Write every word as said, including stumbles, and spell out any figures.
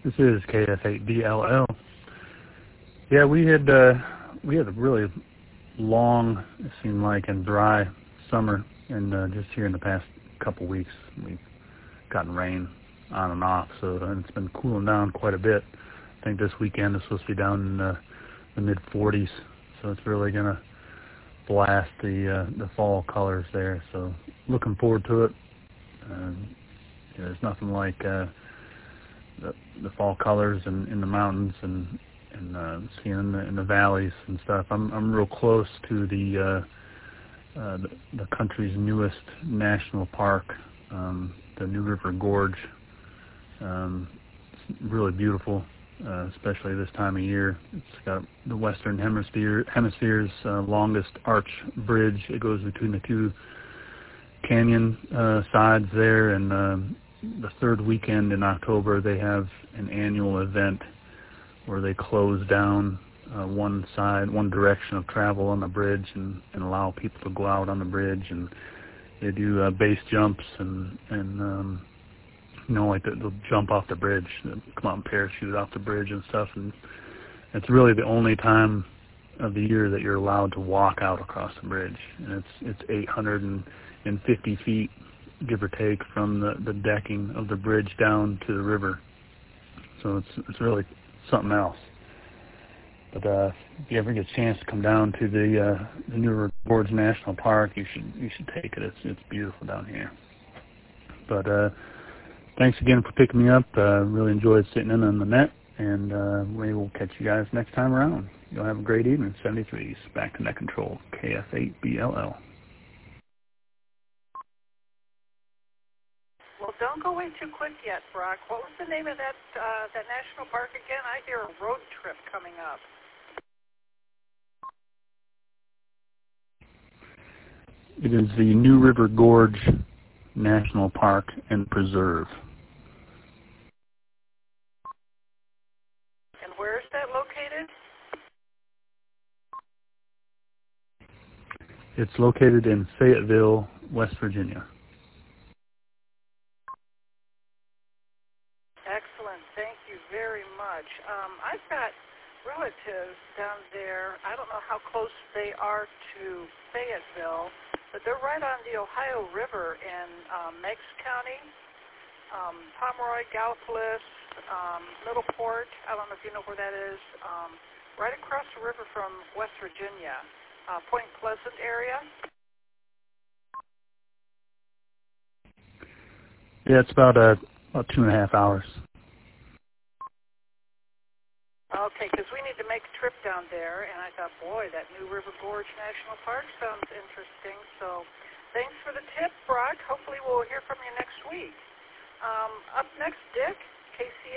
This is K F eight B L L. Yeah, we had uh, we had a really long, it seemed like, and dry summer, and uh, just here in the past couple weeks we've gotten rain on and off, so and it's been cooling down quite a bit. I think this weekend is supposed to be down in uh, the mid forties, so it's really gonna blast the uh, the fall colors there. So looking forward to it. Uh, yeah, there's nothing like uh, the, the fall colors in, in the mountains and and uh, seeing in the, in the valleys and stuff. I'm I'm real close to the uh, uh, the, the country's newest national park, um, the New River Gorge. Um, it's really beautiful, uh, especially this time of year. It's got the Western Hemisphere hemisphere's uh, longest arch bridge. It goes between the two canyon uh, sides there, and um, the third weekend in October they have an annual event where they close down uh, one side, one direction of travel on the bridge, and, and allow people to go out on the bridge, and they do uh, base jumps and and um, you know, like they'll jump off the bridge, come out and parachute off the bridge and stuff, and it's really the only time of the year that you're allowed to walk out across the bridge, and it's it's eight hundred fifty feet, give or take, from the, the decking of the bridge down to the river. So it's it's really something else. But uh, if you ever get a chance to come down to the uh, the New River Gorge National Park, you should you should take it. It's it's beautiful down here. But uh, thanks again for picking me up. Uh, really enjoyed sitting in on the net, and uh, maybe we'll catch you guys next time around. You'll have a great evening. seventy-threes, back to net control, K F eight B L L. Well, don't go away too quick yet, Brock. What was the name of that uh, that national park again? I hear a road trip coming up. It is the New River Gorge National Park and Preserve. And where is that located? It's located in Fayetteville, West Virginia. Excellent. Thank you very much. Um, I've got relatives down there. I don't know how close they are to Fayetteville, but they're right on the Ohio River in um, Meigs County, um, Pomeroy, Gallipolis, um, Middleport. I don't know if you know where that is. Um, right across the river from West Virginia, uh, Point Pleasant area. Yeah, it's about uh, about two and a half hours. Okay, because we need to make a trip down there, and I thought, boy, that New River Gorge National Park sounds interesting. So thanks for the tip, Brock. Hopefully we'll hear from you next week. Um, up next, Dick, K C